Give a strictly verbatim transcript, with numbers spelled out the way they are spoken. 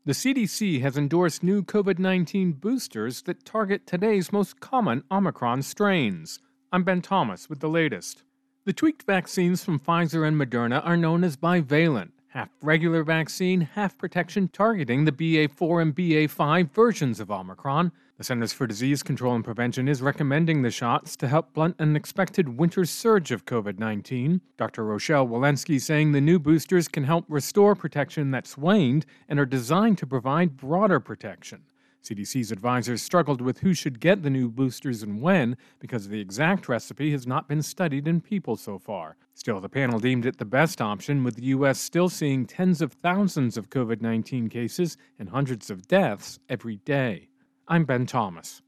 The C D C has endorsed new COVID nineteen boosters that target today's most common Omicron strains. I'm Ben Thomas with the latest. The tweaked vaccines from Pfizer and Moderna are known as bivalent, half regular vaccine, half protection targeting the B A four and B A five versions of Omicron. The Centers for Disease Control and Prevention is recommending the shots to help blunt an expected winter surge of COVID nineteen. Doctor Rochelle Walensky saying the new boosters can help restore protection that's waned and are designed to provide broader protection. C D C's advisors struggled with who should get the new boosters and when because the exact recipe has not been studied in people so far. Still, the panel deemed it the best option, with the U S still seeing tens of thousands of COVID nineteen cases and hundreds of deaths every day. I'm Ben Thomas.